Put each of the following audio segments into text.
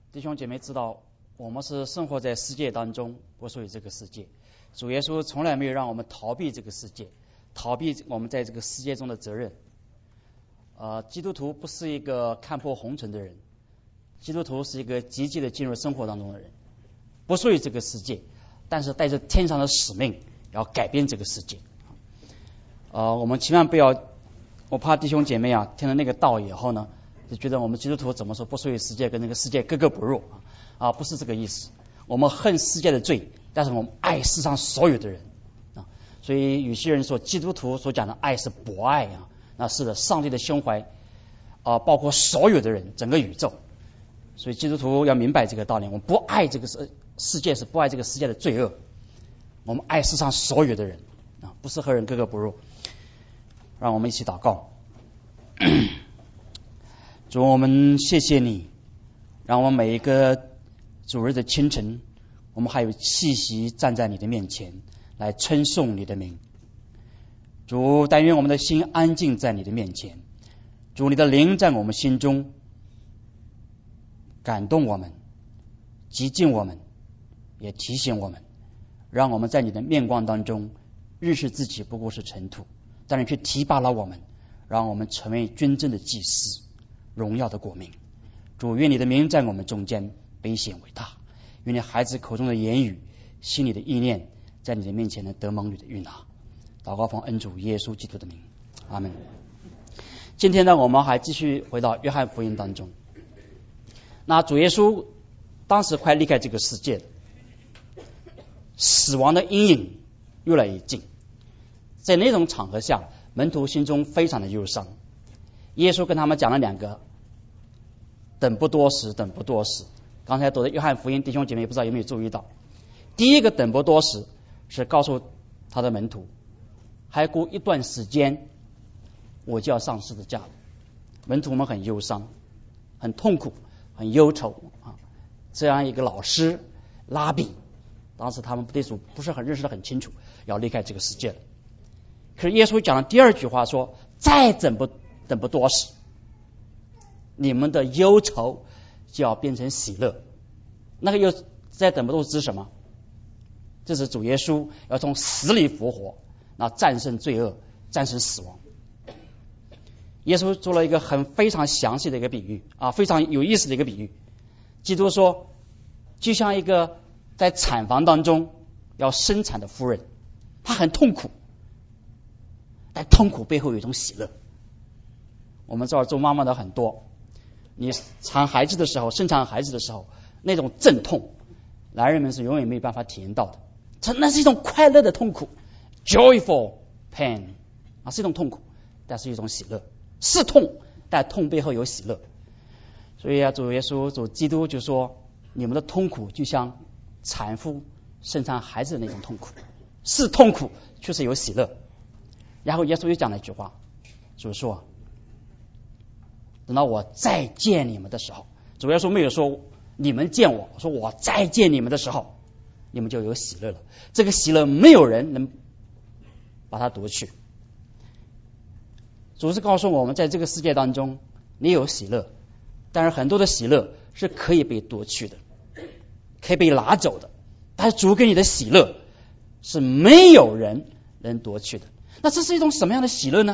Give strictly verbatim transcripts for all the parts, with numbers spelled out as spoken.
弟兄姐妹知道，我们是生活在世界当中，不属于这个世界。主耶稣从来没有让我们逃避这个世界，逃避我们在这个世界中的责任。呃，基督徒不是一个看破红尘的人，基督徒是一个积极的进入生活当中的人，不属于这个世界，但是带着天上的使命，要改变这个世界。呃，我们千万不要，我怕弟兄姐妹啊，听了那个道以后呢，就觉得我们基督徒怎么说不属于世界，跟那个世界格格不入啊，不是这个意思。我们恨世界的罪，但是我们爱世上所有的人啊。所以有些人说基督徒所讲的爱是博爱啊，那是的，上帝的胸怀啊，包括所有的人，整个宇宙。所以基督徒要明白这个道理，我们不爱这个世世界，是不爱这个世界的罪恶，我们爱世上所有的人啊，不是和人格格不入。让我们一起祷告。主，我们谢谢你，让我们每一个主日的清晨，我们还有气息站在你的面前来称颂你的名。主，但愿我们的心安静在你的面前。主，你的灵在我们心中感动我们，激进我们，也提醒我们，让我们在你的面光当中认识自己不过是尘土，但是却提拔了我们，让我们成为真正的祭司，荣耀的国民。主，愿你的名在我们中间卑显伟大，愿你孩子口中的言语，心里的意念，在你的面前能得蒙你的悦纳。祷告奉恩主耶稣基督的名，阿门。今天呢，我们还继续回到约翰福音当中。那主耶稣当时快离开这个世界，死亡的阴影越来越近。在那种场合下，门徒心中非常的忧伤。耶稣跟他们讲了两个等不多时，等不多时。刚才读的约翰福音，弟兄姐妹不知道有没有注意到，第一个等不多时是告诉他的门徒，还过一段时间我就要上十字架了。门徒们很忧伤，很痛苦，很忧愁啊。这样一个老师拉比，当时他们对主不是很认识的很清楚，要离开这个世界了。可是耶稣讲了第二句话说，再等不等不多时，你们的忧愁就要变成喜乐。那个又再等不多时是什么？这是主耶稣要从死里复活，那战胜罪恶，战胜死亡。耶稣做了一个很非常详细的一个比喻啊，非常有意思的一个比喻。基督说，就像一个在产房当中要生产的夫人，她很痛苦，但痛苦背后有一种喜乐。我们这儿做妈妈的很多，你产孩子的时候，生产孩子的时候，那种阵痛，男人们是永远没有办法体验到的。这那是一种快乐的痛苦 ，joyful pain 啊，是一种痛苦，但是一种喜乐。是痛，但痛背后有喜乐。所以啊，主耶稣、主基督就说，你们的痛苦就像产妇生产孩子的那种痛苦，是痛苦，却是有喜乐。然后耶稣又讲了一句话，主说，等到我再见你们的时候，主耶稣没有说你们见我，说我再见你们的时候，你们就有喜乐了。这个喜乐没有人能把它夺去。主是告诉我们，在这个世界当中，你有喜乐，但是很多的喜乐是可以被夺去的，可以被拿走的。但是主给你的喜乐是没有人能夺去的。那这是一种什么样的喜乐呢？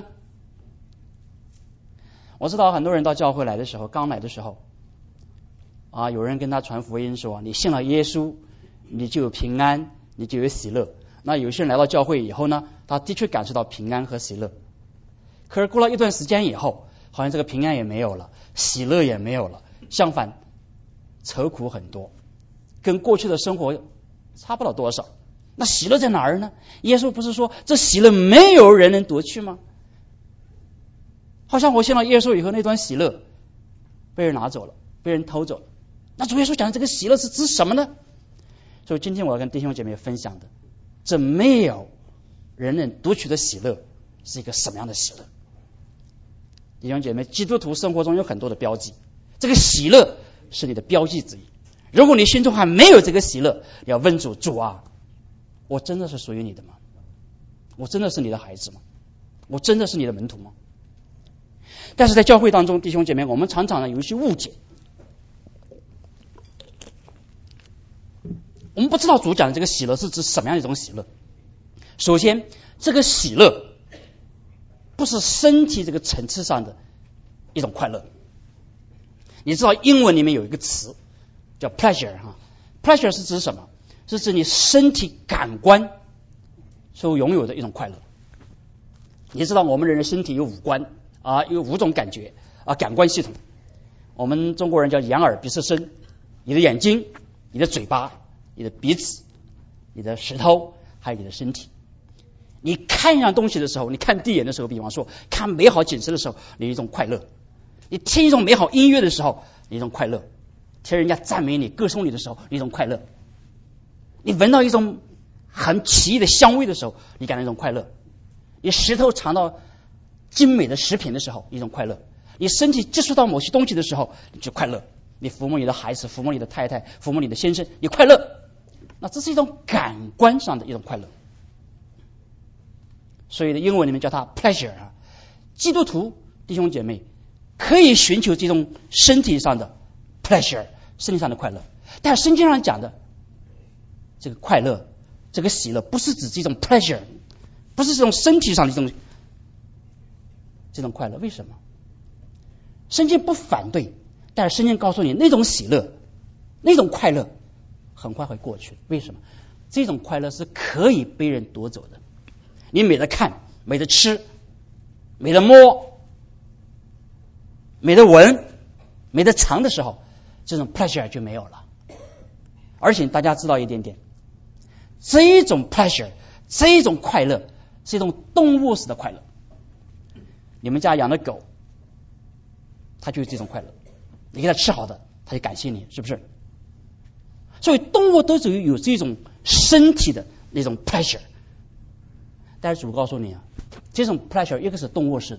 我知道很多人到教会来的时候，刚来的时候啊，有人跟他传福音说，你信了耶稣，你就有平安，你就有喜乐。那有些人来到教会以后呢，他的确感受到平安和喜乐。可是过了一段时间以后，好像这个平安也没有了，喜乐也没有了，相反愁苦很多，跟过去的生活差不了多少。那喜乐在哪儿呢？耶稣不是说这喜乐没有人能夺去吗？好像我信了耶稣以后，那段喜乐被人拿走了，被人偷走了。那主耶稣讲的这个喜乐是指什么呢？所以今天我要跟弟兄姐妹分享的，这没有人能夺取的喜乐是一个什么样的喜乐？弟兄姐妹，基督徒生活中有很多的标记，这个喜乐是你的标记之一。如果你心中还没有这个喜乐，你要问主，主啊，我真的是属于你的吗？我真的是你的孩子吗？我真的是你的门徒吗？但是在教会当中，弟兄姐妹，我们常常呢有一些误解。 我们不知道主讲的这个喜乐是指什么样的一种喜乐。首先，这个喜乐不是身体这个层次上的一种快乐。你知道英文里面有一个词叫 pleasure 哈 ，pleasure 是指什么？是指你身体感官所拥有的一种快乐。你知道我们人的身体有五官啊，有五种感觉啊，感官系统。我们中国人叫眼耳鼻舌身，你的眼睛、你的嘴巴、你的鼻子、你的舌头，还有你的身体。你看一样东西的时候，你看第一眼的时候，比方说看美好景色的时候，你有一种快乐；你听一种美好音乐的时候，你有一种快乐；听人家赞美你、歌颂你的时候，你有一种快乐；你闻到一种很奇异的香味的时候，你感到一种快乐；你舌头尝到精美的食品的时候，一种快乐；你身体接触到某些东西的时候，你就快乐；你抚摸你的孩子、抚摸你的太太、抚摸你的先生，你快乐。那这是一种感官上的一种快乐。所以的英文里面叫它 pleasure 啊。基督徒弟兄姐妹可以寻求这种身体上的 pleasure， 身体上的快乐。但圣经上讲的这个快乐、这个喜乐，不是指这种 pleasure， 不是这种身体上的这种这种快乐。为什么？圣经不反对，但是圣经告诉你，那种喜乐、那种快乐很快会过去。为什么？这种快乐是可以被人夺走的。你没得看，没得吃，没得摸，没得闻，没得尝的时候，这种 pleasure 就没有了。而且大家知道一点点，这种 pleasure， 这种快乐是一种动物式的快乐。你们家养的狗，它就是这种快乐。你给它吃好的，它就感谢你，是不是？所以动物都属于有这种身体的那种 pleasure。但是主告诉你啊，这种 pleasure 一个是动物式的，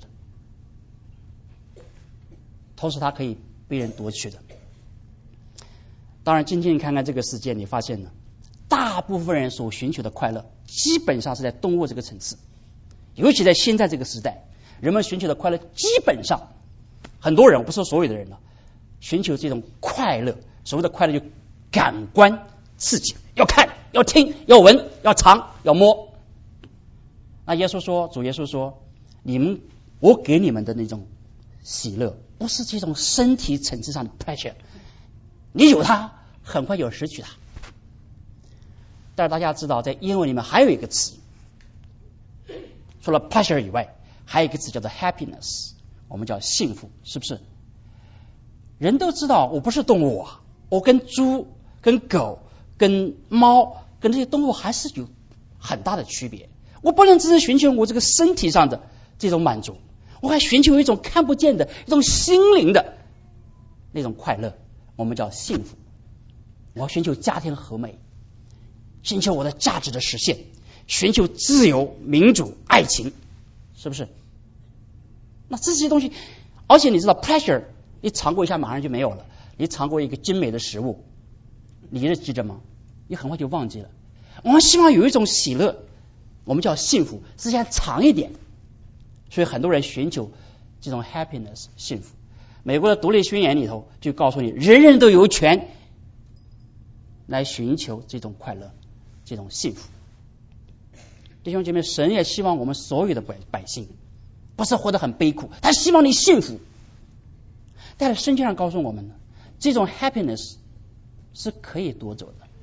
同时它可以被人夺取的。当然今天你看看这个世界，你发现呢，大部分人所寻求的快乐基本上是在动物这个层次。尤其在现在这个时代，人们寻求的快乐基本上，很多人，我不说所有的人了，寻求这种快乐。所谓的快乐就感官刺激，要看要听要闻要尝要摸。那耶稣说，主耶稣说，你们我给你们的那种喜乐，不是这种身体层次上的 pleasure， 你有它，很快就失去它。但是大家知道，在英文里面还有一个词，除了 pleasure 以外，还有一个词叫做 happiness， 我们叫幸福，是不是？人都知道，我不是动物啊，我跟猪、跟狗、跟猫、跟这些动物还是有很大的区别。我不能只是寻求我这个身体上的这种满足，我还寻求一种看不见的、一种心灵的那种快乐，我们叫幸福。我要寻求家庭和美，寻求我的价值的实现，寻求自由、民主、爱情，是不是？那这些东西，而且你知道 pleasure， 你尝过一下马上就没有了。你尝过一个精美的食物，你记得记着吗？你很快就忘记了。我们希望有一种喜乐，我们叫幸福，时间长一点。所以很多人寻求这种 happiness 幸福。美国的独立宣言里头就告诉你，人人都有权来寻求这种快乐，这种幸福。弟兄姐妹，神也希望我们所有的百百姓不是活得很悲苦，他希望你幸福。但是圣经上告诉我们呢，这种 happiness 是可以夺走的。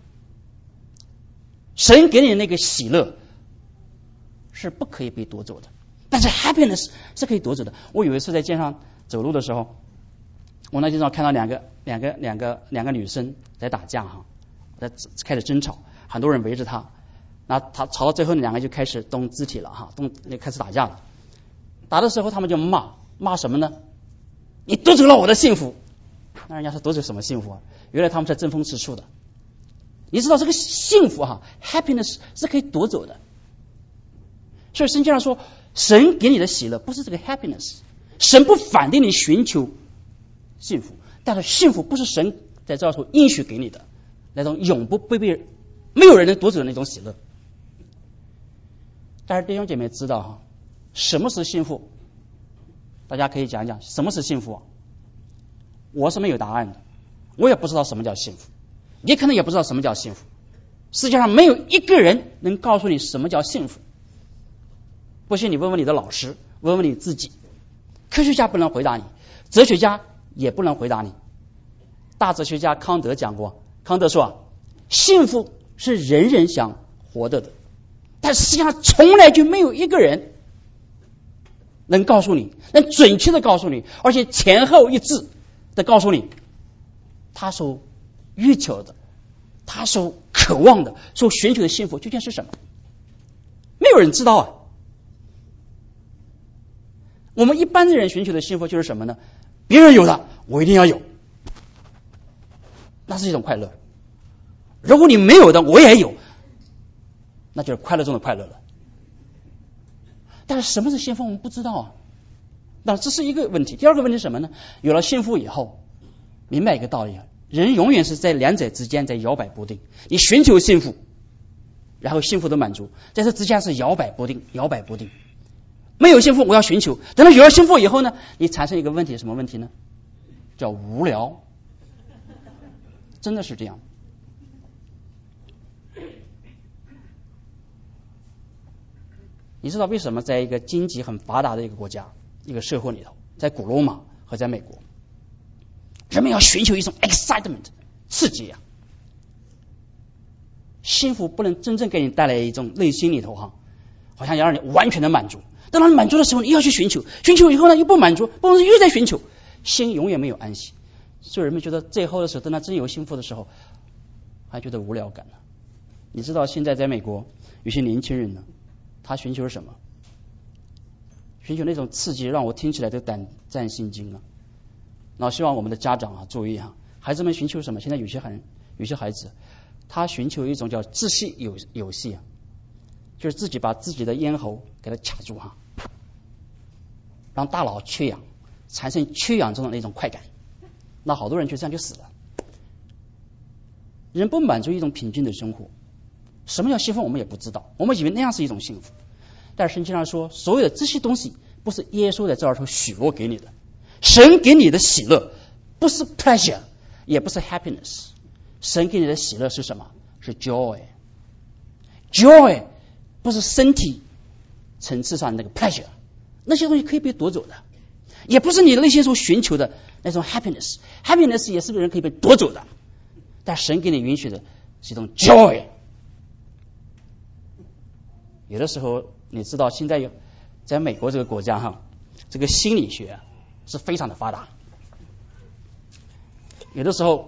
神给你的那个喜乐是不可以被夺走的，但是 happiness 是可以夺走的。我有一次在街上走路的时候，我那街上看到两个两个两个两个女生在打架哈，在开始争吵，很多人围着她，那她吵到最后，两个就开始动肢体了哈，动开始打架了。打的时候他们就骂骂什么呢？你夺走了我的幸福。那人家说夺走什么幸福啊？原来他们是争风吃醋的。你知道这个幸福哈 happiness 是可以夺走的。所以圣经上说，神给你的喜乐不是这个 happiness， 神不反对你寻求幸福，但是幸福不是神在这时候应许给你的那种永不被被没有人能夺走的那种喜乐。但是弟兄姐妹知道哈，什么是幸福？大家可以讲一讲什么是幸福啊？我是没有答案的，我也不知道什么叫幸福，你可能也不知道什么叫幸福。 世界上没有一个人能告诉你什么叫幸福。不信你问问你的老师，问问你自己。科学家不能回答你，哲学家也不能回答你。大哲学家康德讲过，康德说啊，幸福是人人想活得的，但实际上从来就没有一个人能告诉你，能准确的告诉你，而且前后一致的告诉你，他所欲求的，他所渴望的，所寻求的幸福究竟是什么？没有人知道啊。我们一般的人寻求的幸福就是什么呢？别人有的，我一定要有，那是一种快乐。如果你没有的，我也有，那就是快乐中的快乐了。但是什么是幸福，我们不知道啊。那这是一个问题。第二个问题是什么呢？有了幸福以后，明白一个道理啊，人永远是在两者之间在摇摆不定。你寻求幸福，然后幸福的满足，在这之间是摇摆不定，摇摆不定。没有幸福，我要寻求。等到有了幸福以后呢，你产生一个问题，什么问题呢？叫无聊。真的是这样。你知道为什么在一个经济很发达的一个国家、一个社会里头，在古罗马和在美国，人们要寻求一种 excitement 刺激啊？幸福不能真正给你带来一种内心里头哈，好像要让你完全的满足。当然满足的时候，你要去寻求，寻求以后呢又不满足，不又在寻求，心永远没有安息。所以人们觉得最后的时候，等他真有幸福的时候，还觉得无聊感了。你知道现在在美国有些年轻人呢，他寻求什么？寻求那种刺激，让我听起来都胆战心惊啊。那我希望我们的家长啊注意哈，孩子们寻求什么？现在有些很有些孩子，他寻求一种叫窒息游游戏啊，就是自己把自己的咽喉给它卡住哈，让大脑缺氧，产生缺氧中的那种快感。那好多人就这样就死了。人不满足一种平静的生活，什么叫幸福我们也不知道，我们以为那样是一种幸福。但是圣经上说，所有的这些东西不是耶稣在这儿头许诺给你的，神给你的喜乐不是 pleasure， 也不是 happiness， 神给你的喜乐是什么？是 joy。 joy 不是身体层次上的那个 pleasure， 那些东西可以被夺走的，也不是你内心所寻求的那种 happiness， happiness 也是人可以被夺走的，但神给你允许的是一种 joy。 有的时候你知道现在有在美国这个国家哈，这个心理学是非常的发达。有的时候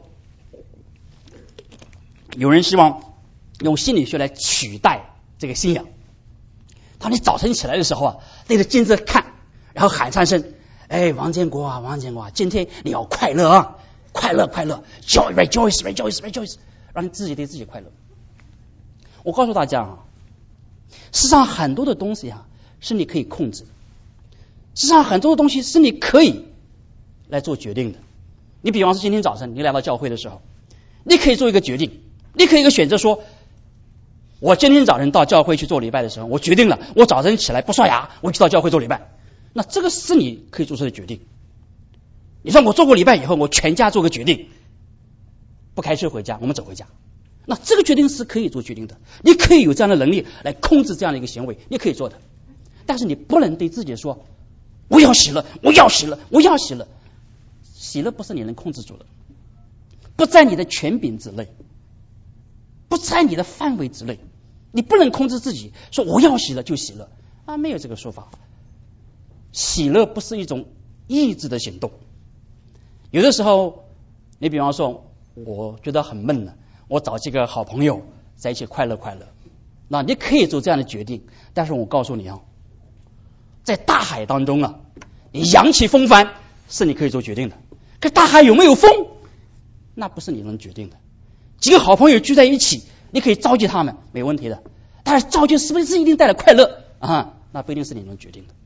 有人希望用心理学来取代这个信仰。当你早晨起来的时候啊，对着镜子看，然后喊三声，哎，王建国啊，王建国啊，今天你要快乐啊，快乐快乐 ，joy rejoice rejoice rejoice， 让你自己对自己快乐。我告诉大家啊，世上很多的东西啊是你可以控制，世上很多的东西是你可以来做决定的。你比方说今天早晨你来到教会的时候，你可以做一个决定，你可以一个选择说，我今天早晨到教会去做礼拜的时候，我决定了，我早晨起来不刷牙，我就到教会做礼拜。那这个是你可以做出的决定。你说我做过礼拜以后，我全家做个决定，不开车回家，我们走回家。那这个决定是可以做决定的，你可以有这样的能力来控制这样的一个行为，你可以做的。但是你不能对自己说，我要喜乐，我要喜乐，我要喜乐。喜乐不是你能控制住的，不在你的权柄之内，不在你的范围之内，你不能控制自己说我要喜乐就喜乐啊，没有这个说法。喜乐不是一种意志的行动。有的时候你比方说我觉得很闷了，我找几个好朋友在一起快乐快乐，那你可以做这样的决定。但是我告诉你啊，在大海当中啊，你扬起风帆是你可以做决定的，可大海有没有风，那不是你能决定的。几个好朋友聚在一起，你可以召集他们，没问题的。但是召集是不是一定带来快乐啊？那不一定是你能决定的。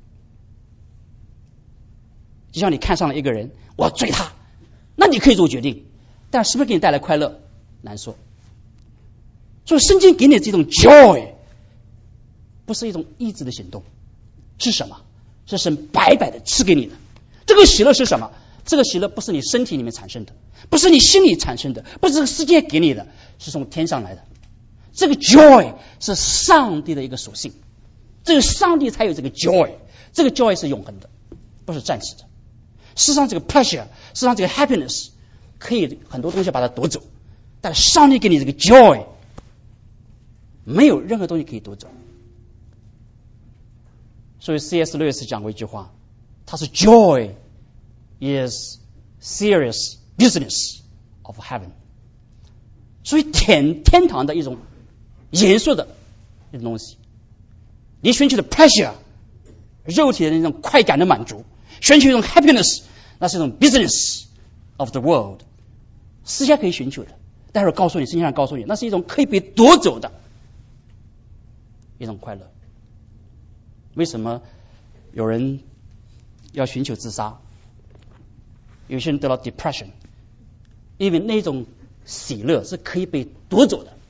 就像你看上了一个人，我要追他，那你可以做决定，但是不是给你带来快乐，难说。所以圣经给你的这种 joy 不是一种意志的行动，是什么？是神白白的赐给你的。这个喜乐是什么？这个喜乐不是你身体里面产生的，不是你心里产生的，不是这个世界给你的，是从天上来的。 这个 joy 是上帝的一个属性，这个上帝才有这个 joy， 这个 joy 是永恒的，不是暂时的。事实上这个 pleasure， 事实上这个 happiness 可以很多东西把它夺走，但上帝给你这个 joy， 没有任何东西可以夺走。所以 C S Lewis 讲过一句话，他是 joy is serious business of heaven， 所以天天堂的一种严肃的一种东西，你寻求的 pleasure 肉体的那种快感的满足，寻求一种 happiness， 那是一种 business of the world， 私下可以寻求的，待会儿告诉你，圣经上告诉你，那是一种可以被夺走的一种快乐。为什么有人要寻求自杀？有些人得到 depression， 因为那种喜乐是可以被夺走的。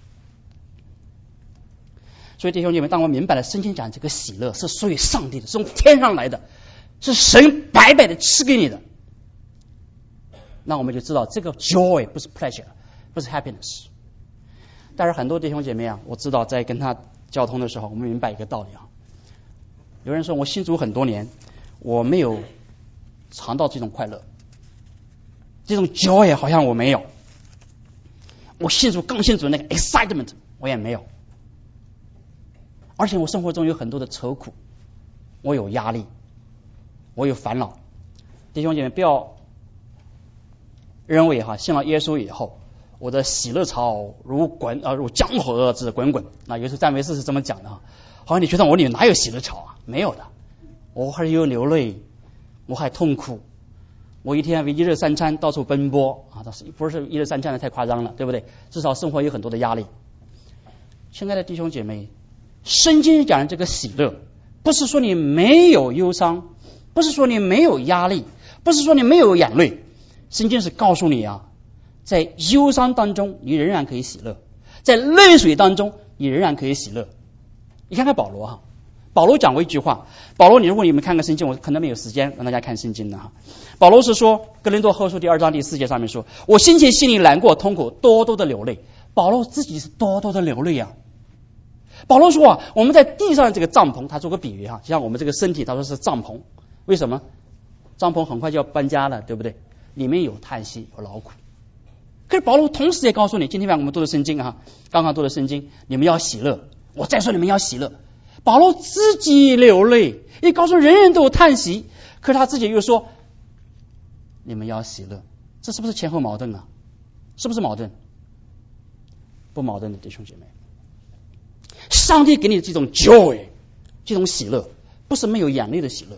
所以弟兄姐妹，当我明白了圣经讲这个喜乐是属于上帝的，是从天上来的，是神白白的赐给你的，那我们就知道这个 joy 不是 pleasure， 不是 happiness。 但是很多弟兄姐妹啊，我知道在跟他交通的时候，我们明白一个道理啊。有人说我信主很多年，我没有尝到这种快乐，这种 joy 好像我没有，我信主刚信主那个 excitement 我也没有，而且我生活中有很多的愁苦，我有压力，我有烦恼。弟兄姐妹，不要认为哈，信了耶稣以后，我的喜乐潮如滚啊如江河之滚滚。那有时候赞美诗是这么讲的哈，好像你觉得我里面哪有喜乐潮啊？没有的，我还有流泪，我还痛苦，我一天为一日三餐到处奔波啊，但是不是一日三餐的太夸张了，对不对？至少生活有很多的压力。亲爱的弟兄姐妹，圣经讲的这个喜乐，不是说你没有忧伤，不是说你没有压力，不是说你没有眼泪，圣经是告诉你啊，在忧伤当中你仍然可以喜乐，在泪水当中你仍然可以喜乐。你看看保罗哈，保罗讲过一句话，保罗，你如果你们看个圣经，我可能没有时间让大家看圣经的哈。保罗是说，哥林多后书第二章第四节上面说，我心情心里难过痛苦，多多的流泪。保罗自己是多多的流泪啊。保罗说啊，我们在地上这个帐篷，他做个比喻哈，就像我们这个身体，他说是帐篷。为什么？帐篷很快就要搬家了，对不对？里面有叹息，有劳苦。可是保罗同时也告诉你，今天晚上我们读的圣经啊，刚刚读的圣经，你们要喜乐。我再说你们要喜乐。保罗自己流泪，也告诉人人都有叹息，可是他自己又说你们要喜乐。这是不是前后矛盾啊？是不是矛盾？不矛盾的，弟兄姐妹。上帝给你的这种 joy， 这种喜乐，不是没有眼泪的喜乐。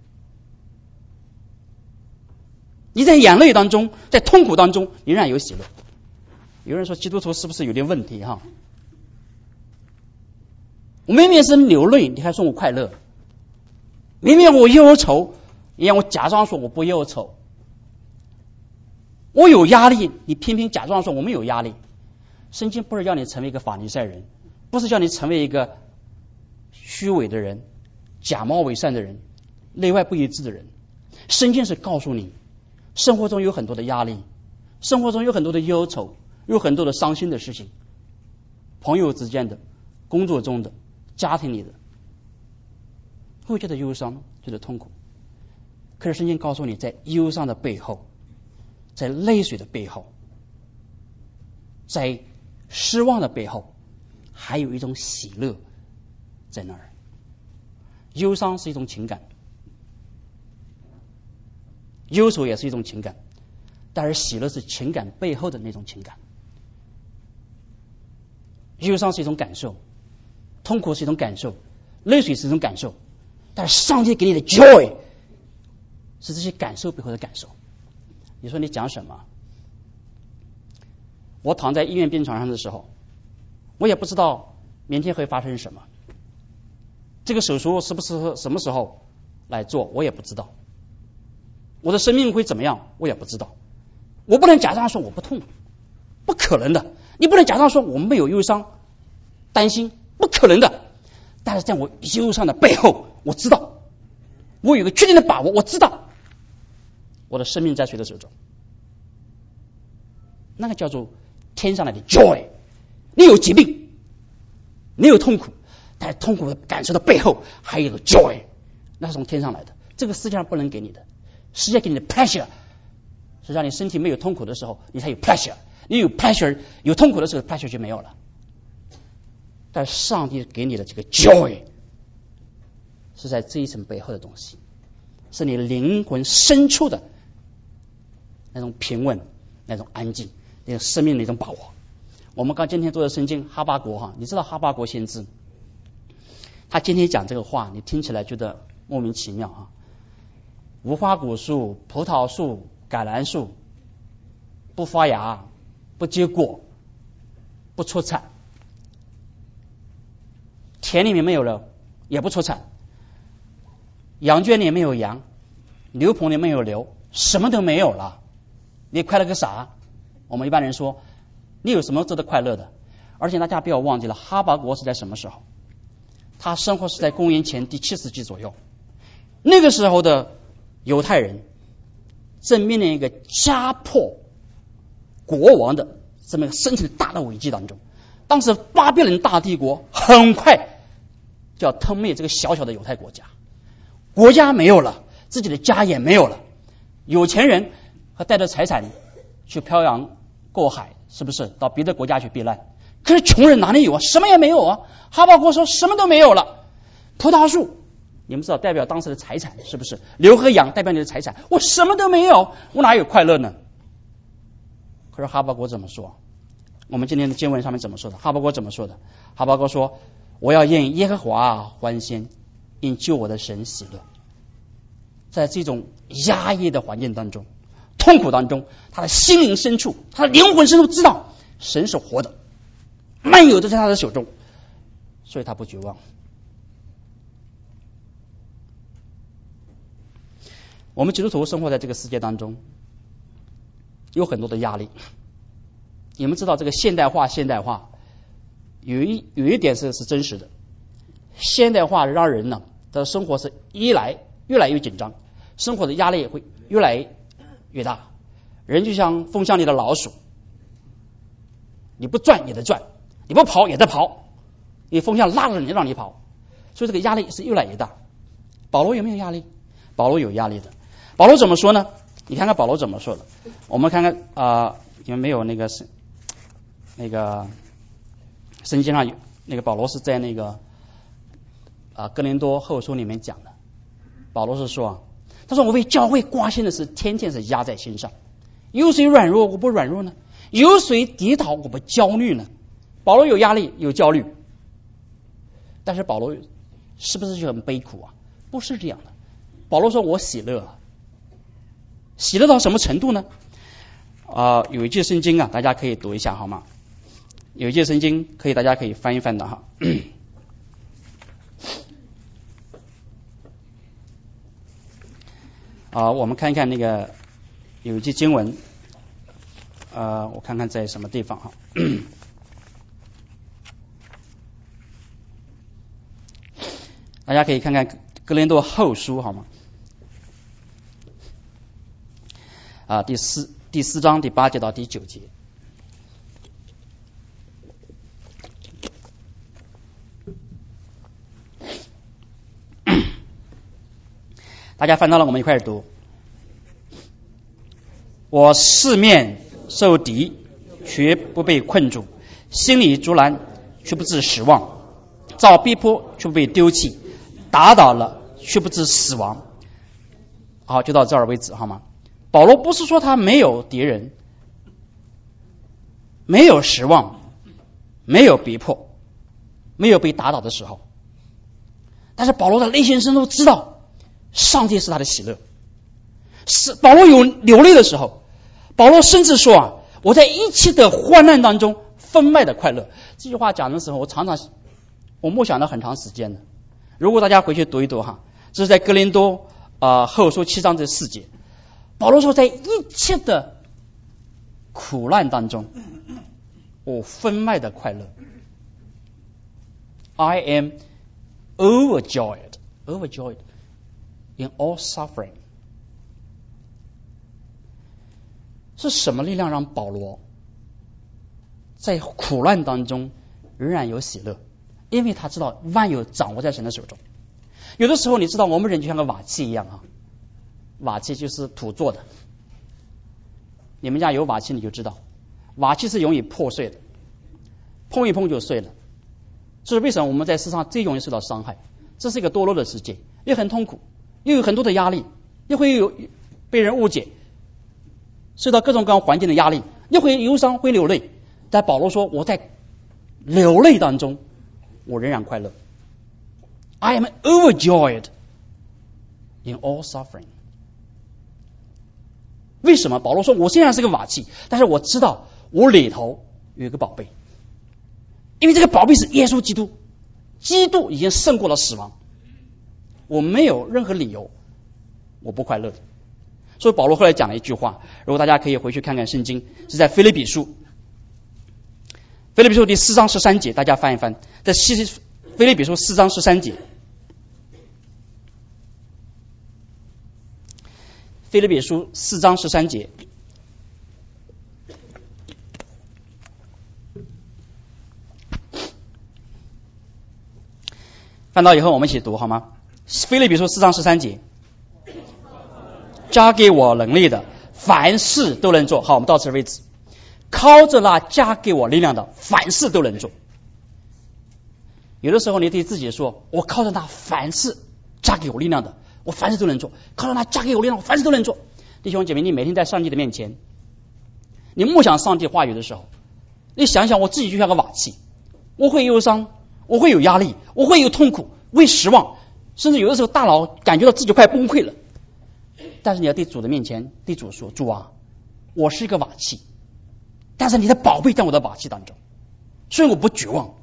你在眼泪当中，在痛苦当中，你仍然有喜乐。有人说基督徒是不是有点问题哈？我明明是流泪，你还说我快乐；明明我忧愁，你让我假装说我不忧愁；我有压力，你偏偏假装说我没有压力。圣经不是要你成为一个法利赛人，不是叫你成为一个虚伪的人、假冒伪善的人、内外不一致的人。圣经是告诉你，生活中有很多的压力，生活中有很多的忧愁，有很多的伤心的事情，朋友之间的、工作中的、家庭里的，会觉得忧伤，觉得痛苦。可是圣经告诉你，在忧伤的背后，在泪水的背后，在失望的背后，还有一种喜乐在那儿。忧伤是一种情感，忧愁也是一种情感，但是喜乐是情感背后的那种情感。忧伤是一种感受，痛苦是一种感受，泪水是一种感受，但是上帝给你的 joy 是这些感受背后的感受。你说你讲什么？我躺在医院病床上的时候，我也不知道明天会发生什么，这个手术是不是什么时候来做我也不知道，我的生命会怎么样我也不知道。我不能假装说我不痛，不可能的。你不能假装说我没有忧伤担心，不可能的。但是在我忧伤的背后，我知道我有个确定的把握，我知道我的生命在谁的手中，那个叫做天上来的 joy。 你有疾病， 你有痛苦，但痛苦的感受的背后还有一个 joy， 那是从天上来的，这个世界上不能给你的。世界给你的 pleasure 是让你身体没有痛苦的时候你才有 pleasure， 你有 pleasure 有痛苦的时候 pleasure 就没有了。但上帝给你的这个 joy 是在这一层背后的东西，是你灵魂深处的那种平稳，那种安静，那种生命的一种把握。我们刚今天做的圣经哈巴国哈，你知道哈巴国先知他今天讲这个话，你听起来觉得莫名其妙啊。无花果树、葡萄树、橄榄树不发芽、不结果、不出产，田里面没有了也不出产，羊圈里没有羊，牛棚里没有牛，什么都没有了，你快乐个啥？我们一般人说你有什么值得快乐的？而且大家不要忘记了，哈巴国是在什么时候？他生活是在公元前第七世纪左右，那个时候的犹太人正面临一个家破国亡的这么一个深层大的危机当中。当时巴比伦大帝国很快就要吞灭这个小小的犹太国家，国家没有了，自己的家也没有了，有钱人和带着财产去漂洋过海，是不是到别的国家去避难？可是穷人哪里有啊？什么也没有啊！哈巴国说什么都没有了。葡萄树你们知道代表当时的财产，是不是？牛和羊代表你的财产，我什么都没有，我哪有快乐呢？可是哈巴国怎么说？我们今天的经文上面怎么说的？哈巴国怎么说的？哈巴国说，我要因耶和华欢欣，因救我的神喜乐。在这种压抑的环境当中，痛苦当中，他的心灵深处，他的灵魂深处知道神是活的，漫游都在他的手中，所以他不绝望。我们基督徒生活在这个世界当中，有很多的压力。你们知道这个现代化，现代化有一有一点是是真实的，现代化让人呢的生活是一来越来越紧张，生活的压力会越来越大。人就像风箱里的老鼠，你不转也得转，你不跑也得跑，你风箱拉着你让你跑，所以这个压力是越来越大。保罗有没有压力？保罗有压力的。保罗怎么说呢？你看看保罗怎么说的。我们看看啊、呃，你们没有那个是那个圣经上有那个保罗是在那个啊、呃、哥林多后书里面讲的。保罗是说，他说我为教会挂心的事，天天是压在心上。有谁软弱我不软弱呢？有谁跌倒我不焦虑呢？保罗有压力有焦虑，但是保罗是不是就很悲苦啊？不是这样的。保罗说我喜乐啊，喜乐到什么程度呢？啊、呃，有一句圣经啊，大家可以读一下好吗？有一句圣经可以大家可以翻一翻的哈。啊、呃，我们看一看那个有一句经文，呃，我看看在什么地方哈。大家可以看看哥林多后书好吗？啊，第四第四章第八节到第九节。大家翻到了，我们一块儿读。我四面受敌，却不被困住；心里阻拦，却不致失望；遭逼迫，却不被丢弃；打倒了，却不致死亡。好，就到这儿为止，好吗？保罗不是说他没有敌人，没有失望，没有逼迫，没有被打倒的时候，但是保罗的内心深处知道，上帝是他的喜乐。是保罗有流泪的时候，保罗甚至说啊，我在一切的患难当中分外的快乐。这句话讲的时候，我常常我默想了很长时间的。如果大家回去读一读哈，这是在哥林多啊、呃、后书七章这四节，保罗说在一切的苦难当中，我分外的快乐。I am overjoyed, overjoyed in all suffering。是什么力量让保罗在苦难当中仍然有喜乐， 因为他知道万有掌握在神的手中。有的时候你知道我们人就像个瓦器一样啊，瓦器就是土做的，你们家有瓦器你就知道，瓦器是容易破碎的，碰一碰就碎了。这是为什么我们在世上最容易受到伤害？这是一个堕落的世界，又很痛苦，又有很多的压力，又会有被人误解，受到各种各样环境的压力，又会忧伤，会流泪。但保罗说，我在流泪当中我仍然快乐。 I am overjoyed in all suffering。 为什么？保罗说我虽然是个瓦器，但是我知道我里头有一个宝贝，因为这个宝贝是耶稣基督，基督已经胜过了死亡，我没有任何理由我不快乐的。所以保罗后来讲了一句话，如果大家可以回去看看圣经，是在腓立比书，腓立比书第四章十三节，大家翻一翻，在西腓立比书四章十三节，腓立比书四章十三节，翻到以后我们一起读好吗？腓立比书四章十三节，加给我能力的，凡事都能做。好，我们到此为止。靠着那加给我力量的，凡事都能做。有的时候你对自己说，我靠着那凡事加给我力量的，我凡事都能做，靠着那加给我力量，我凡事都能做。弟兄姐妹，你每天在上帝的面前，你默想上帝话语的时候，你想想我自己就像个瓦器，我会忧伤，我会有压力，我会有痛苦，我会失望，甚至有的时候大脑感觉到自己快崩溃了。但是你要对主的面前，对主说，主啊，我是一个瓦器，但是你的宝贝在我的瓦器当中，所以我不绝望，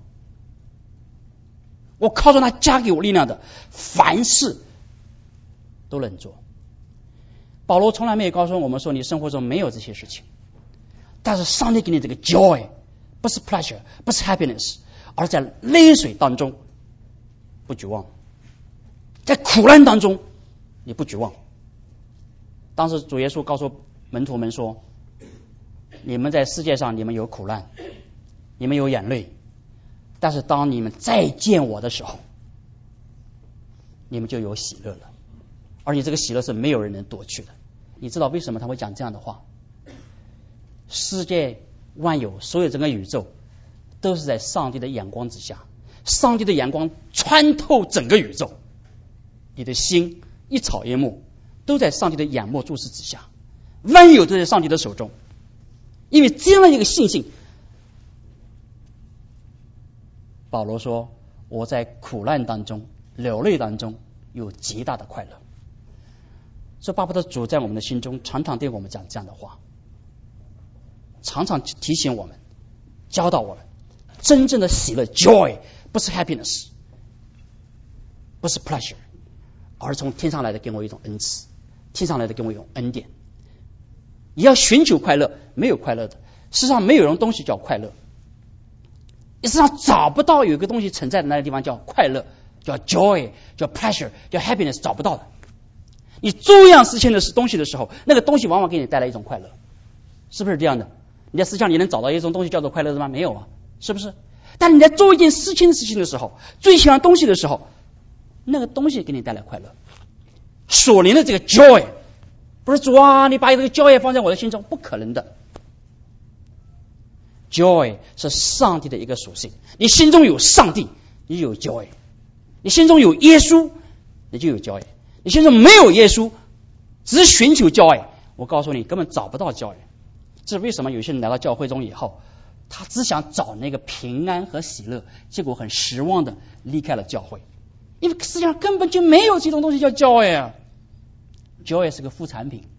我靠着那加给我力量的，凡事都能做。保罗从来没有告诉我们说你生活中没有这些事情，但是上帝给你这个 joy， 不是 pleasure， 不是 happiness， 而在泪水当中不绝望，在苦难当中你不绝望。当时主耶稣告诉门徒们说，你们在世界上你们有苦难，你们有眼泪，但是当你们再见我的时候，你们就有喜乐了，而且这个喜乐是没有人能夺去的。你知道为什么他会讲这样的话？世界万有，所有整个宇宙都是在上帝的眼光之下，上帝的眼光穿透整个宇宙，你的心一草一木都在上帝的眼目注视之下，万有都在上帝的手中。因为这样的一个信心，保罗说，我在苦难当中流泪当中有极大的快乐。所以巴不得主在我们的心中常常对我们讲这样的话，常常提醒我们，教导我们，真正的喜乐 joy 不是 happiness， 不是 pleasure， 而从天上来的给我一种恩赐，天上来的给我一种恩典。你要寻求快乐，没有快乐的，世上没有人东西叫快乐，你世上找不到有一个东西存在的那个地方叫快乐，叫 joy， 叫 pleasure， 叫 happiness， 找不到的。你做一样事情的东西的时候，那个东西往往给你带来一种快乐，是不是这样的？你在世上你能找到一种东西叫做快乐的吗？没有啊，是不是？但你在做一件事情事情的时候，最喜欢东西的时候，那个东西给你带来快乐。属灵的这个 joy， 不是主啊，你把这个 joy 放在我的心中，不可能的。joy 是上帝的一个属性，你心中有上帝，你就有 joy； 你心中有耶稣，你就有 joy； 你心中没有耶稣，只寻求 joy， 我告诉你根本找不到 joy。这是为什么有些人来到教会中以后，他只想找那个平安和喜乐，结果很失望的离开了教会，因为世界上根本就没有这种东西叫 joy 啊 ，joy 是个副产品。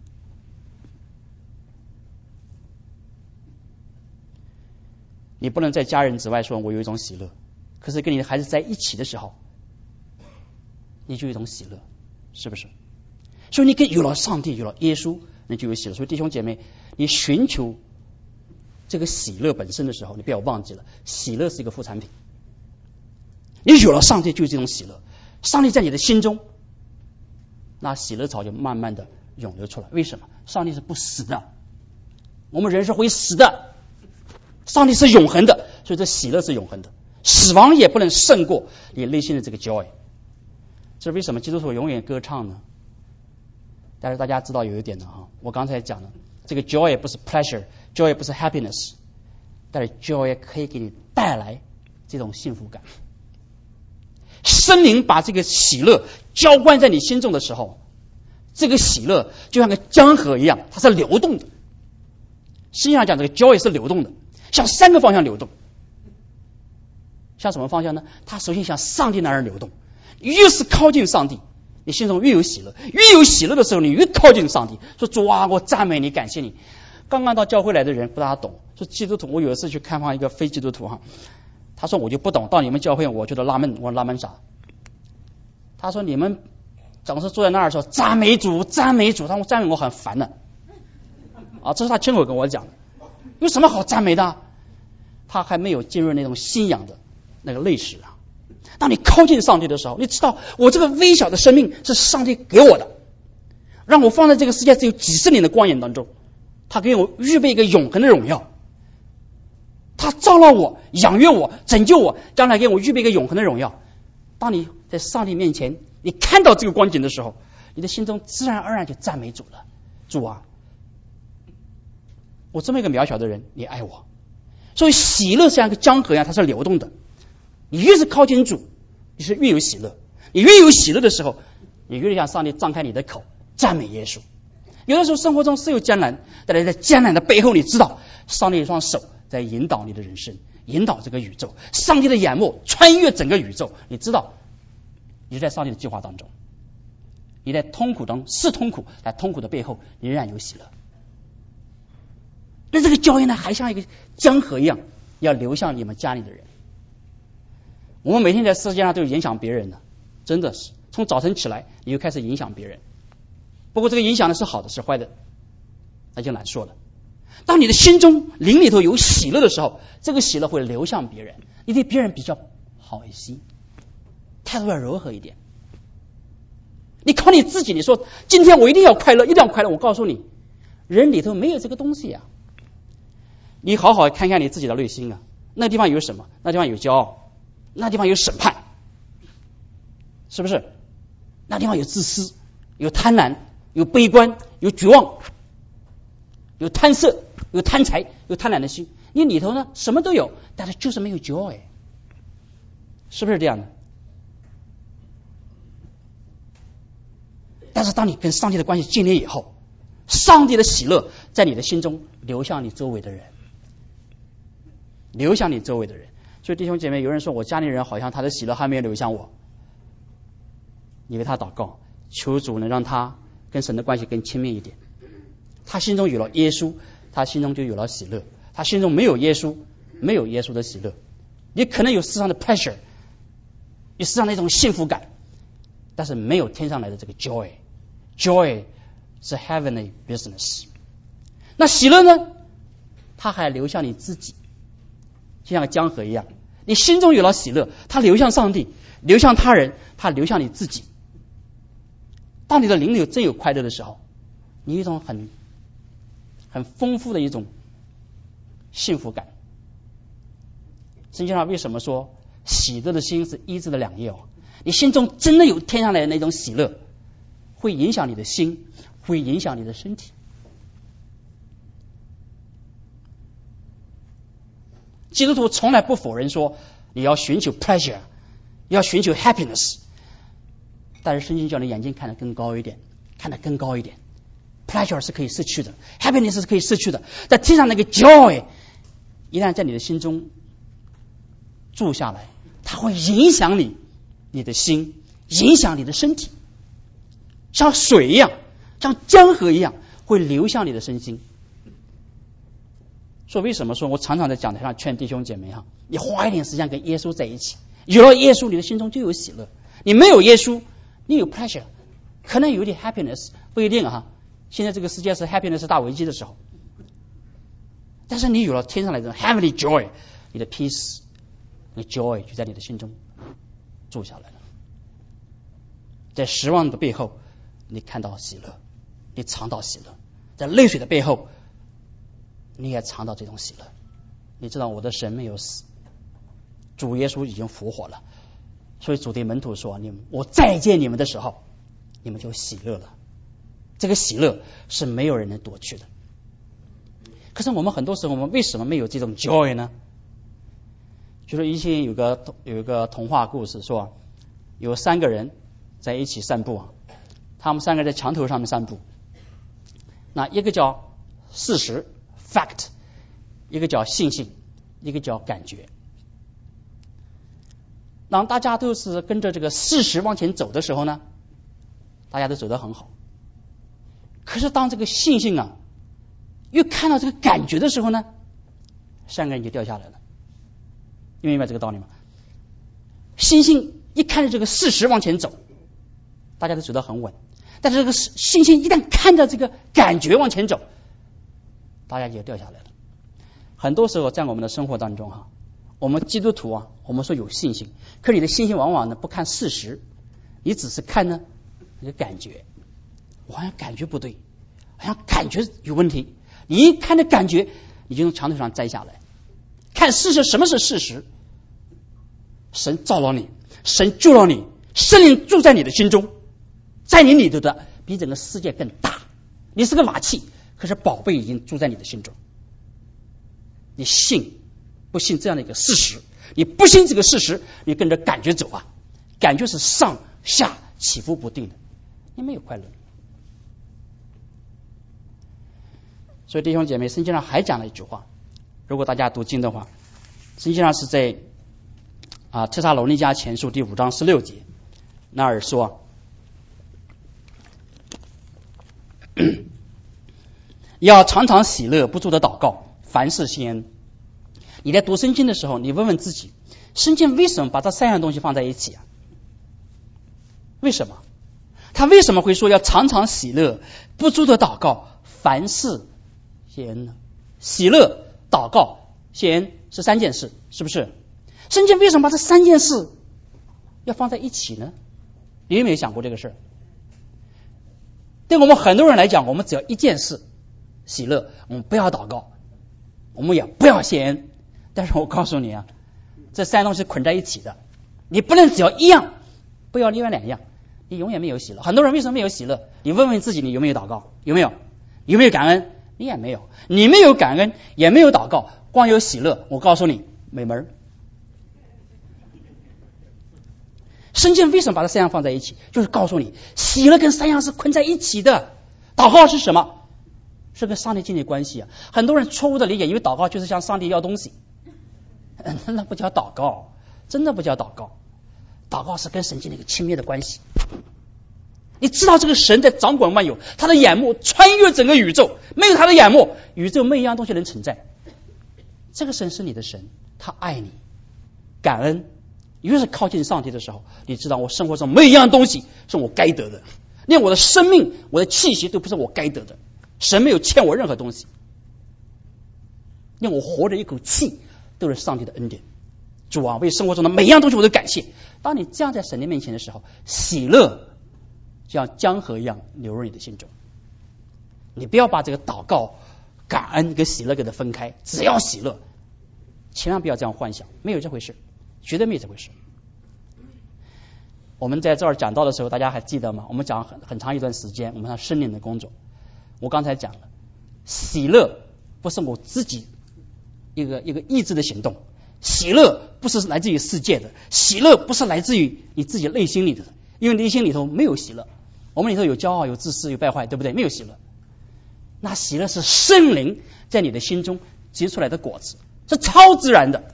你不能在家人之外说我有一种喜乐，可是跟你的孩子在一起的时候，你就有一种喜乐，是不是？所以你跟有了上帝，有了耶稣，你就有喜乐。所以弟兄姐妹，你寻求这个喜乐本身的时候，你不要忘记了，喜乐是一个副产品。你有了上帝，就是这种喜乐。上帝在你的心中，那喜乐潮就慢慢的涌流出来。为什么？上帝是不死的，我们人是会死的，上帝是永恒的，所以这喜乐是永恒的。 死亡也不能胜过你内心的这个 joy。 这是为什么基督徒永远歌唱呢？但是大家知道有一点的哈，我刚才讲了，这个 joy 不是 pleasure， joy 不是 happiness， 但是 joy 可以给你带来这种幸福感。圣灵把这个喜乐浇灌在你心中的时候，这个喜乐就像个江河一样，它是流动的。实际上讲，这个 joy 是流动的，向三个方向流动。向什么方向呢？它首先向上帝那儿流动。越是靠近上帝，你心中越有喜乐，越有喜乐的时候，你越靠近上帝。说主啊，我赞美你，感谢你。刚刚到教会来的人不大懂，说基督徒，我有一次去看望一个非基督徒哈，他说我就不懂，到你们教会我觉得纳闷，我说纳闷啥？他说你们总是坐在那儿说赞美主，赞美主，他说赞美我很烦的。啊，这是他亲口跟我讲的。有什么好赞美的？他还没有进入那种信仰的那个类史啊。当你靠近上帝的时候，你知道我这个微小的生命是上帝给我的，让我放在这个世界只有几十年的光阴当中，他给我预备一个永恒的荣耀，他造了我，养育我，拯救我，将来给我预备一个永恒的荣耀。当你在上帝面前，你看到这个光景的时候，你的心中自然而然就赞美主了。主啊，我这么一个渺小的人，你爱我。所以喜乐像一个江河一样，它是流动的。你越是靠近主，你是越有喜乐。你越有喜乐的时候，你越向上帝张开你的口，赞美耶稣。有的时候生活中是有艰难，但是在艰难的背后，你知道上帝一双手在引导你的人生，引导这个宇宙。上帝的眼目穿越整个宇宙，你知道你是在上帝的计划当中。你在痛苦中是痛苦，在痛苦的背后，你仍然有喜乐。那这个教育呢，还像一个江河一样，要流向你们家里的人。我们每天在世界上都有影响别人的，真的是从早晨起来你就开始影响别人。不过这个影响的是好的是坏的，那就难说了。当你的心中灵里头有喜乐的时候，这个喜乐会流向别人，你对别人比较好一些，态度要柔和一点。你靠你自己，你说今天我一定要快乐，一定要快乐，我告诉你，人里头没有这个东西啊。你好好看看你自己的内心啊，那地方有什么？那地方有骄傲，那地方有审判，是不是？那地方有自私，有贪婪，有悲观，有绝望，有贪色，有贪财，有贪婪的心。你里头呢什么都有，但是就是没有 joy， 是不是这样的？但是当你跟上帝的关系建立以后，上帝的喜乐在你的心中流向你周围的人，流向你周围的人。所以弟兄姐妹，有人说我家里人好像他的喜乐还没有流向我，你为他祷告，求主能让他跟神的关系更亲密一点。他心中有了耶稣，他心中就有了喜乐。他心中没有耶稣，没有耶稣的喜乐。你可能有世上的 pleasure， 有世上的一种幸福感，但是没有天上来的这个 joy。joy 是 heavenly business。 那喜乐呢，它还流向你自己，就像江河一样，你心中有了喜乐，它流向上帝，流向他人，它流向你自己。当你的灵里真有快乐的时候，你有一种很很丰富的一种幸福感。圣经上为什么说喜乐的心是医治的良药？你心中真的有天上来的那种喜乐，会影响你的心，会影响你的身体。基督徒从来不否认说你要寻求 pleasure， 要寻求 happiness， 但是圣经叫你眼睛看得更高一点，看得更高一点。 pleasure 是可以失去的， happiness 是可以失去的，在天上那个 joy 一旦在你的心中住下来，它会影响你你的心，影响你的身体，像水一样，像江河一样，会流向你的身心。说为什么说我常常在讲台上劝弟兄姐妹哈，你花一点时间跟耶稣在一起，有了耶稣你的心中就有喜乐。你没有耶稣，你有 pleasure， 可能有点 happiness， 不一定哈。现在这个世界是 happiness 大危机的时候，但是你有了天上来的 heavenly joy， 你的 peace， 那 joy 就在你的心中住下来了。在失望的背后你看到喜乐，你尝到喜乐，在泪水的背后你也尝到这种喜乐。你知道我的神没有死， 主耶稣已经复活了，所以主对门徒说：你们我再见你们的时候，你们就喜乐了。这个喜乐是没有人能夺去的。可是我们很多时候，我们为什么没有这种 joy 呢？就是以前有个有一个童话故事说，有三个人在一起散步啊，他们三个在墙头上面散步。那一个叫事实 fact， 一个叫信心，一个叫感觉。当大家都是跟着这个事实往前走的时候呢，大家都走得很好。可是当这个信心啊又看到这个感觉的时候呢，三个人就掉下来了。你明白这个道理吗？信心一看着这个事实往前走，大家都走得很稳，但是这个信心一旦看着这个感觉往前走，大家就掉下来了。很多时候在我们的生活当中哈，我们基督徒啊，我们说有信心，可你的信心往往呢不看事实，你只是看呢你的感觉，我好像感觉不对，好像感觉有问题，你一看着感觉，你就从墙头上摘下来。看事实，什么是事实？神造了你，神救了你，圣灵住在你的心中，在你里头的比整个世界更大。你是个瓦器，可是宝贝已经住在你的心中。你信不信这样的一个事实？你不信这个事实，你跟着感觉走啊，感觉是上下起伏不定的，你没有快乐。所以弟兄姐妹，圣经上还讲了一句话，如果大家读经的话，圣经上是在啊帖撒罗尼迦前书第五章十六节那儿说，要常常喜乐，不住的祷告，凡事谢恩。你在读圣经的时候，你问问自己，圣经为什么把这三样东西放在一起啊？为什么？他为什么会说要常常喜乐，不住的祷告，凡事谢恩呢？喜乐、祷告、谢恩是三件事，是不是？圣经为什么把这三件事要放在一起呢？你有没有想过这个事？对我们很多人来讲，我们只要一件事，喜乐，我们不要祷告，我们也不要谢恩。但是我告诉你啊，这三东西捆在一起的，你不能只要一样，不要另外两样，你永远没有喜乐。很多人为什么没有喜乐？你问问自己，你有没有祷告？有没有？有没有感恩？你也没有。你没有感恩，也没有祷告，光有喜乐，我告诉你没门儿。圣经为什么把这三样放在一起？就是告诉你，喜乐跟三样是捆在一起的。祷告是什么？是跟上帝建立关系啊。很多人错误的理解，以为祷告就是向上帝要东西，那不叫祷告，真的不叫祷告。祷告是跟神建立一个亲密的关系。你知道这个神在掌管万有，他的眼目穿越整个宇宙，没有他的眼目，宇宙没有一样东西能存在。这个神是你的神，他爱你，感恩。越是靠近上帝的时候，你知道我生活中没有一样东西是我该得的，连我的生命、我的气息都不是我该得的。神没有欠我任何东西，连我活着一口气都是上帝的恩典。主啊，为生活中的每一样东西我都感谢。当你这样在神的面前的时候，喜乐就像江河一样流入你的心中。你不要把这个祷告、感恩跟喜乐给它分开，只要喜乐，千万不要这样幻想，没有这回事，绝对没有这回事。我们在这儿讲到的时候，大家还记得吗？我们讲很很长一段时间，我们讲圣灵的工作。我刚才讲了，喜乐不是我自己一个一个意志的行动，喜乐不是来自于世界的，喜乐不是来自于你自己内心里的，因为内心里头没有喜乐。我们里头有骄傲，有自私，有败坏，对不对？没有喜乐。那喜乐是圣灵在你的心中结出来的果子，是超自然的，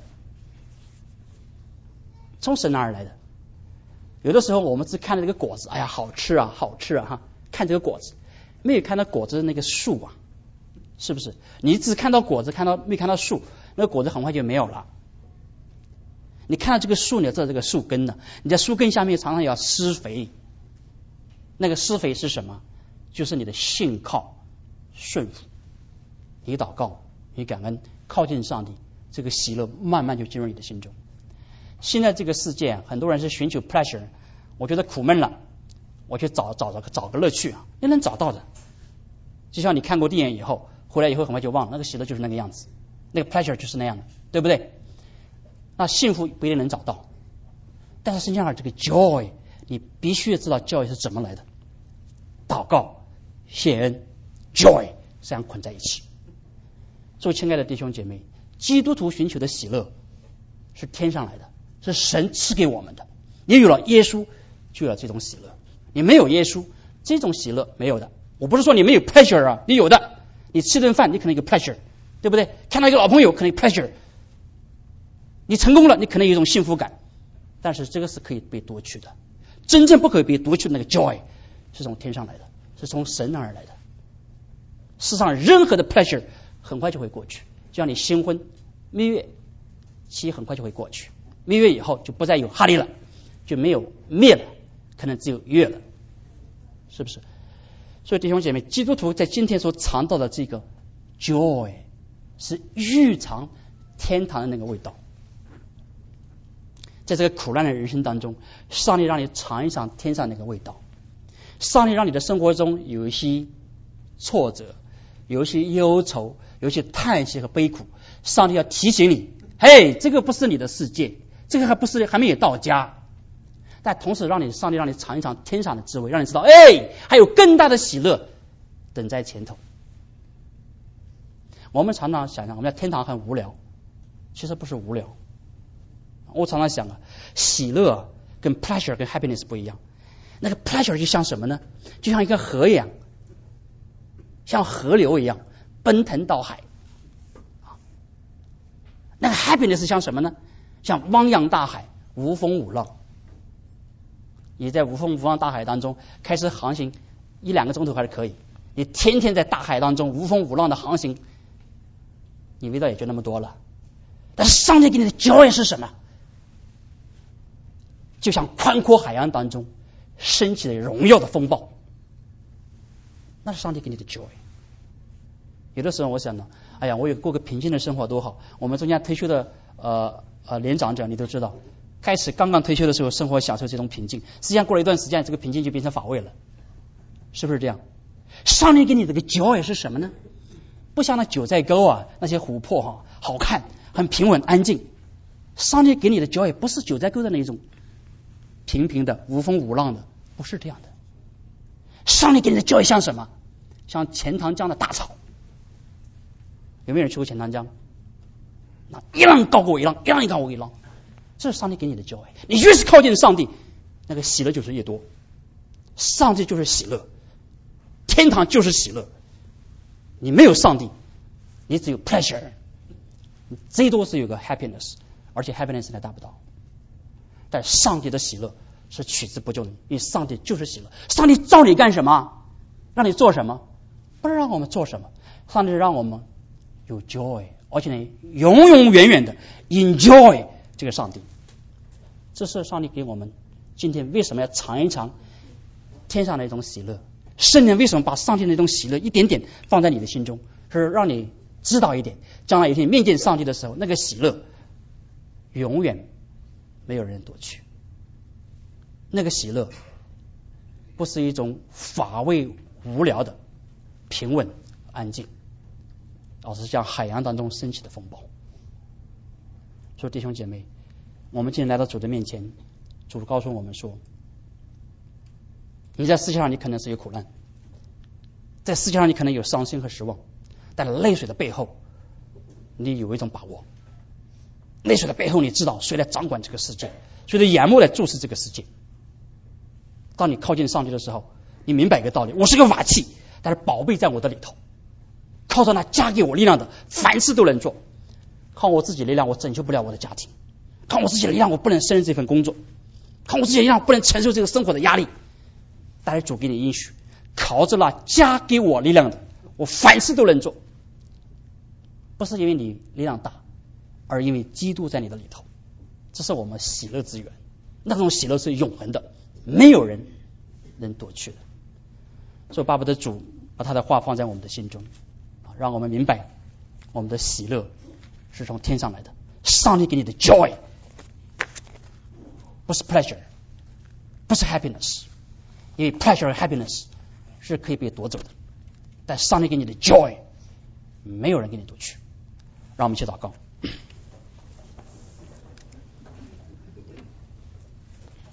从神那儿来的。有的时候我们只看到这个果子，哎呀，好吃啊，好吃啊，哈，看这个果子，没有看到果子的那个树啊，是不是？你只看到果子，看到没看到树，那个果子很快就没有了。你看到这个树，你要知道这个树根呢，你在树根下面常常要施肥，那个施肥是什么？就是你的信靠、顺服，你祷告，你感恩，靠近上帝，这个喜乐慢慢就进入你的心中。现在这个世界，很多人是寻求 pleasure， 我觉得苦闷了，我去找找找个找个乐趣啊，你能找到的。就像你看过电影以后，回来以后很快就忘了，那个喜乐就是那个样子，那个 pleasure 就是那样的，对不对？ 那幸福不一定能找到，但是圣经上这个 joy， 你必须知道 joy 是怎么来的。祷告、谢恩、joy 这样捆在一起。所以亲爱的弟兄姐妹，基督徒寻求的喜乐是天上来的，是神赐给我们的。你有了耶稣，就有了这种喜乐。你没有耶稣，这种喜乐没有的。我不是说你没有 pleasure 啊，你有的。你吃顿饭，你可能有个 pleasure， 对不对？看到一个老朋友，可能有 pleasure。你成功了，你可能有一种幸福感，但是这个是可以被夺取的。真正不可以被夺取的那个 joy， 是从天上来的，是从神那儿来的。世上任何的 pleasure 很快就会过去，就像你新婚蜜月期很快就会过去，蜜月以后就不再有哈利了，就没有灭了，可能只有月了，是不是？所以弟兄姐妹，基督徒在今天所尝到的这个 joy 是预尝天堂的那个味道。在这个苦难的人生当中，上帝让你尝一尝天上那个味道。上帝让你的生活中有一些挫折，有一些忧愁，有一些叹息和悲苦。上帝要提醒你，嘿，这个不是你的世界，这个还不是还没有到家。但同时让你上帝让你尝一尝天上的滋味，让你知道，哎，还有更大的喜乐等在前头。我们常常想象我们在天堂很无聊，其实不是无聊。我常常想啊，喜乐跟 pleasure 跟 happiness 不一样。那个 pleasure 就像什么呢？就像一个河一样，像河流一样奔腾到海。那个 happiness 像什么呢？像汪洋大海，无风无浪。你在无风无浪大海当中开始航行一两个钟头还是可以，你天天在大海当中无风无浪的航行，你味道也就那么多了。但是上帝给你的 joy 是什么？就像宽阔海洋当中升起的荣耀的风暴，那是上帝给你的 joy。 有的时候我想呢，哎呀，我有过个平静的生活多好。我们中间退休的呃呃年长者你都知道，开始刚刚退休的时候生活享受这种平静，实际上过了一段时间这个平静就变成乏味了，是不是这样？上帝给你这个 joy 是什么呢？不像那九寨沟啊那些湖泊哈、啊、好看很平稳安静。上帝给你的 joy 不是九寨沟的那种平平的无风无浪的，不是这样的。上帝给你的 joy 像什么？像钱塘江的大草。有没有人去过钱塘江？那一浪高过一浪，一浪高过一浪，这是上帝给你的 joy。 你越是靠近上帝，那个喜乐就是越多。上帝就是喜乐，天堂就是喜乐。你没有上帝，你只有 pleasure， 你最多是有个 happiness， 而且 happiness 还达不到。但上帝的喜乐是取之不尽的，因为上帝就是喜乐。上帝召你干什么？让你做什么？不是让我们做什么，上帝让我们有 joy， 而且呢永永远远的 enjoy 这个上帝。这是上帝给我们今天为什么要尝一尝天上的一种喜乐。圣人为什么把上帝的那种喜乐一点点放在你的心中，是让你知道一点，将来有一天面见上帝的时候，那个喜乐永远没有人夺去。那个喜乐不是一种乏味无聊的平稳安静，而是像海洋当中升起的风暴。所以弟兄姐妹，我们今天来到主的面前，主告诉我们说，你在世界上你可能是有苦难，在世界上你可能有伤心和失望，但泪水的背后你有一种把握。泪水的背后你知道谁来掌管这个世界，谁的眼目来注视这个世界。当你靠近上帝的时候，你明白一个道理，我是个瓦器，但是宝贝在我的里头，靠着那加给我力量的凡事都能做。靠我自己力量我拯救不了我的家庭，靠我自己的力量我不能胜任这份工作，靠我自己的力量不能承受这个生活的压力。但是主给你应许，靠着那加给我力量的我凡事都能做。不是因为你力量大，而因为基督在你的里头。这是我们喜乐之源，那种喜乐是永恒的，没有人能夺去的。所以巴不得主把他的话放在我们的心中，让我们明白我们的喜乐是从天上来的。上帝给你的 joy 不是 pleasure， 不是 happiness， 因为 pleasure 和 happiness 是可以被夺走的，但上帝给你的 joy 没有人给你夺去。让我们一起祷告。